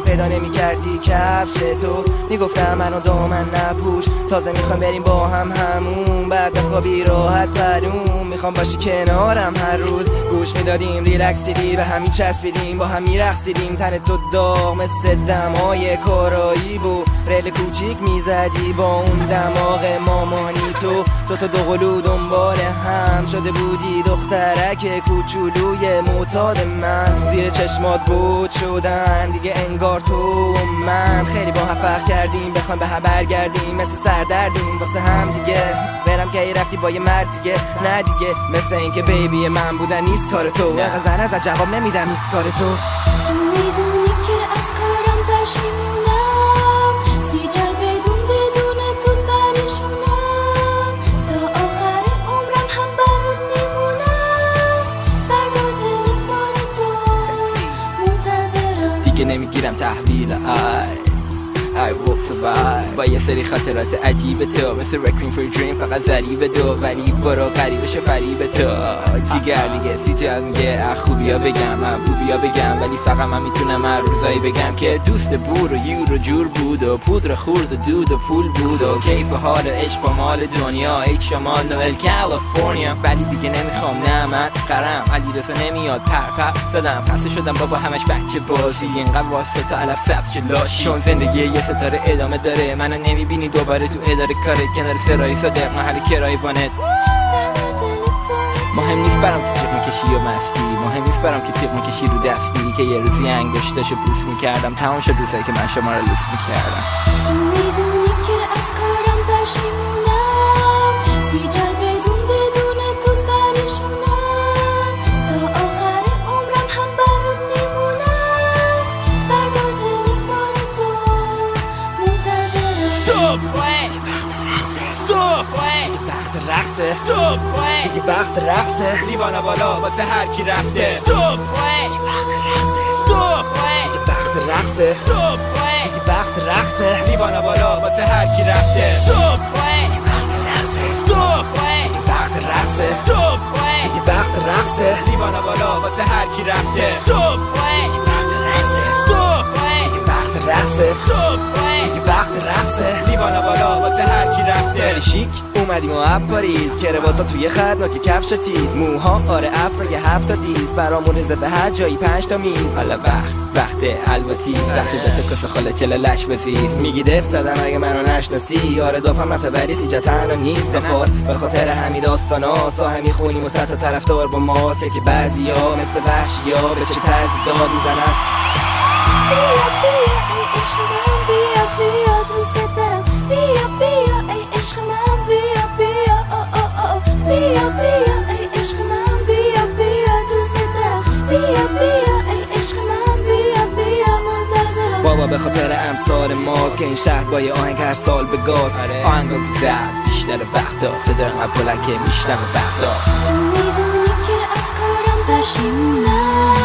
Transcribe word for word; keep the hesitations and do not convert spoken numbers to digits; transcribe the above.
پیدا نمی کردی کفش تو، میگفتم منو دامن نپوش، تازه میخوام بریم با هم همون، بعد بخوابی راحت پروم، میخوام باشی کنارم هر روز، گوش میدادیم ریلکسیدی به همین چسبیدیم، با هم میرقصیدیم، تن تو داغ مثل دمای کارایی بود، ریل کوچیک میزدی با اون دماغ مامانی تو، تو تا دو قلو دنبال هم شده بودی دخترک کوچولوی معتاد من، زیر چشمات بود شدن دیگه انگار تو و من، خیلی با هم فرق کردیم بخوایم به هم برگردیم، مثل سردردیم واسه هم دیگه، برم که ای رفتی با یه مرد دیگه، نه دیگه مثل این که بیبی من بودن نیست کار تو، اینقدر زن ازت جواب نمیدم نیست کار تو. تو میدونی که از کارم پشیمونم، سیجل بدون بدون تو پریشونم، تا آخر عمرم هم برات میمونم، فردا تلفن تو منتظرم، دیگه نمیگیرم تحویل ای I will survive با یه سری خاطرات عجیب تو، مثل Requiem for a Dream فقط ضریب دو، ولی برو قریبش فریب تو، جیگر دیگه سیجل میگه خوبیا بگم من بوبیا بگم، ولی فقط من میتونم هر روزایی بگم که دوست بود و یور و جور بود و پودر خورد و دود و پول بود و کیف حال عشق با مال دنیا، ای شمال نوئل کالیفرنیا، ولی دیگه نمیخوام نه من قرم علی رضا نمیاد پر پر زدم، خسته شدم بابا همش بچه بازی، اینقدر واسه تا علف سبز که لاش، چون زندگی یه ستاره ادامه داره، منو نمیبینی دوباره تو اداره کارت، کنار سرای صادق محل کرای وانت، مهم نیست برام که تیغ میکشی و مستی، مهم نیست برام که تیغ میکشی رو دستی، که یه روزی انگشتاشو بوس میکردم، تمام شد روزایی که من شما رو لوس میکردم. تو میدونی که از کارم پشیمونم، سیجل بدون بدون تو پریشونم، تا آخر عمرم هم برات میمونم، فردا تلفن تو منتظرم. Stop! Stop! وقت رقصه Stop! دیگه وقت رقصه لیوان بالا واسه هر کی رفته Stop! وقت رقصه Stop! دیگه وقت رقصه Stop! دیگه وقت رقصه لیوان بالا واسه هر کی رفته Stop! وقت رقصه Stop! دیگه وقت رقصه Stop! دیگه وقت رقصه لیوان بالا واسه هر کی رفته Stop! وقت رقصه Stop! دیگه وقت رقصه Stop! دیگه وقت رقصه لیوان بالا واسه هر کی رفته. خیلی شیک اومدیم و اپ پاریز، کرواتا توی خد نوک کفش تیز، موها آره افرا یه هفت تا دیز، برامون ریزه به هر جایی پنج تا میز، حالا وقت وقت الباتی وقت دست کس خاله چله لش بزیز، میگی دب زدم اگه منو نشناسی، آره دافم رفته ولی سیجا تنها نیست سفار، به خاطر همین داستانا ساهم میخونیم و ست طرفدار با ماست که بعضی ها مثل وحشیا به چه طرزی داد میزنن. بیا بیا ای عشق من، بیا بیا دوست دارم، بیا بیا ای عشق من، بیا بیا آه آه آه، بیا بیا ای عشق من، بیا بیا دوست دارم، بیا بیا ای عشق من، بیا بیا منتظرم. بابا به خاطر امثال ماست که این شهر با یه آهنگ هر سال به گاز، آهنگم تو زد بیشتر وقتا، صدا اینقدر بلند که میشنم وقتا. تو میدونی که از کارم پشیمونم،